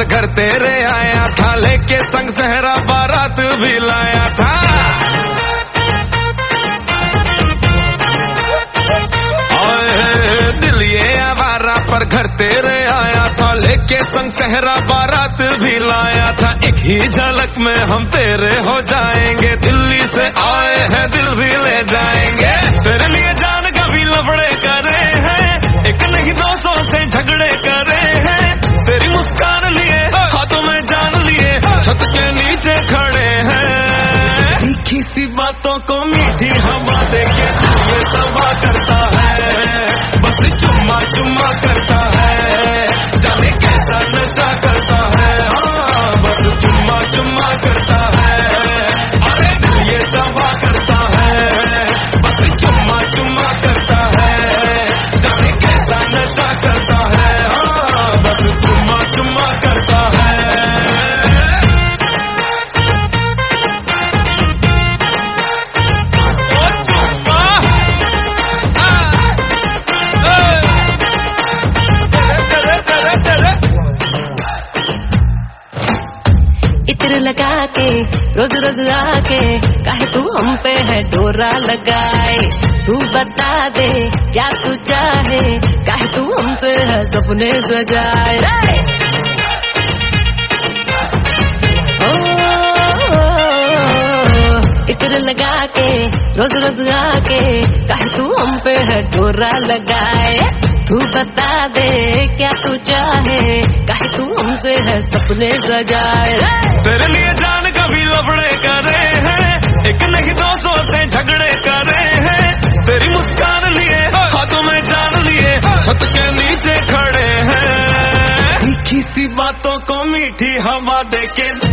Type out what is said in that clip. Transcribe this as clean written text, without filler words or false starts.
पर घर तेरे आया था, लेके संग सहरा बारात भी लाया था। दिल ये आवारा पर घर तेरे आया था, लेके संग सहरा बारात भी लाया था। एक ही झलक में हम तेरे हो जाएंगे, दिल्ली से आए हैं दिल भी ले जाएंगे। तेरे लिए जान का भी लफड़े करे हैं, एक नहीं 200 से झगड़े करे हैं। तेरी मुस्कान लिए हाथों में जान लिए, छत के नीचे खड़े हैं। तीखी सी बातों को मीठी हवा देके ये सभा करता है, बस चुम्मा चुम्मा करता है, जाने कैसा नशा करता है। हाँ बस चुम्मा चुम्मा करता है, अरे दिल ये सभा करता है, बस चुम्मा चुम्मा करता है, जाने कैसा नशा करता है। हाँ बस चुम्मा चुम्मा करता है। इत्र लगा के रोज रोज आके काहे तू हम पे है डोरा लगाए। तू बता दे क्या तू चाहे, काहे तू हमसे है सपने सजाए। इत्र लगा के रोज रोज आके काहे तू हम पे है डोरा लगाए। तू बता दे क्या तू चाहे, काहे तू हमसे है सपने सजाए। तेरे लिए जान कभी लफड़े करे हैं, एक नहीं 200 से झगड़े करे हैं। तेरी मुस्कान लिए हाथों में जान लिए, छत के नीचे खड़े हैं। तीखी सी बातों को मीठी हवा देके